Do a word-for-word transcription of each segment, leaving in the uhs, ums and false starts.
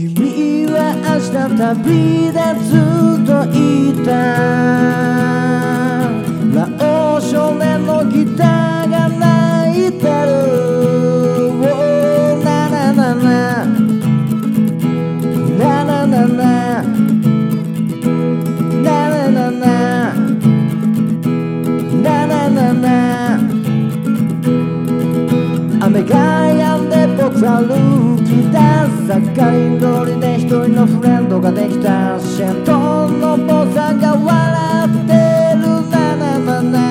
君は明日旅立つと言った魔王少年のギターが泣いてる、oh、ななななななななななななななな雨が止んで僕ら歩き出す坂り通りで一人のフレンドができた、シェントンの坊さんが笑ってる、なななな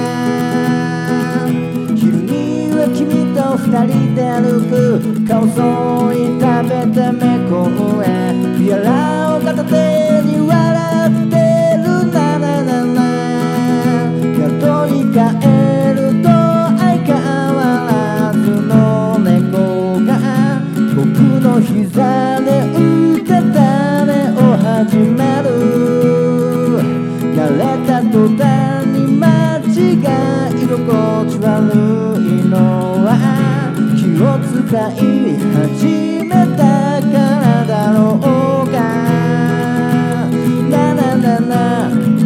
昼には君と二人で歩く、顔そい食べてめこへビアラを片手に笑ってる、なななな宿に帰ると相変わらずの猫が僕の膝で歌ったねを始める、慣れた途端に街が居心地悪いのは気を使い始めたからだろうか、なななな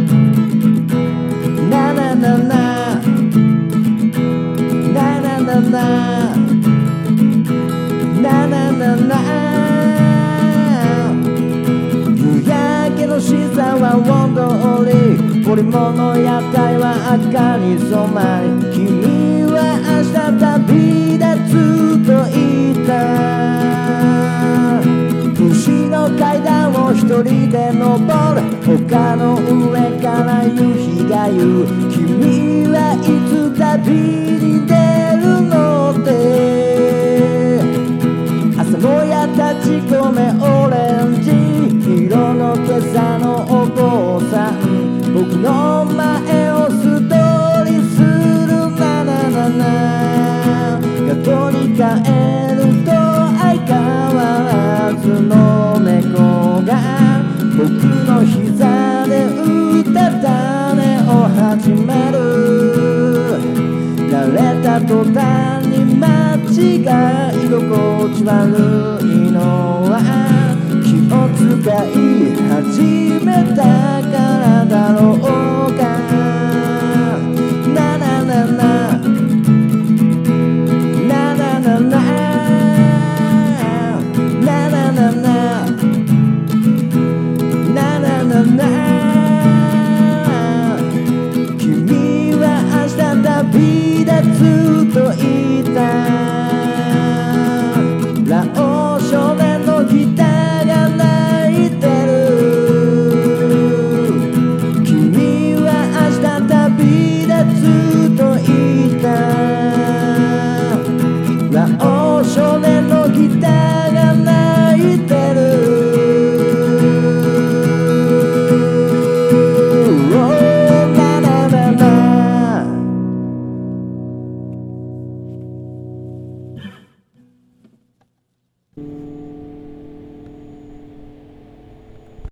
ななななななななななな夕焼けの下は大通り、織物屋台は赤に染まり、君は明日旅立つと言った星の階段を一人で登る、丘の上から夕日が言う、君はいつ旅に出るのって朝もや立ち込めオレンジ色の今朝のお坊さん、僕の前を素通りする、なななな宿に帰ると相変わらずの猫が僕の膝で歌ったねを始める、慣れた途端に街が居心地悪いのは気を使い始めたからだろうか、なななな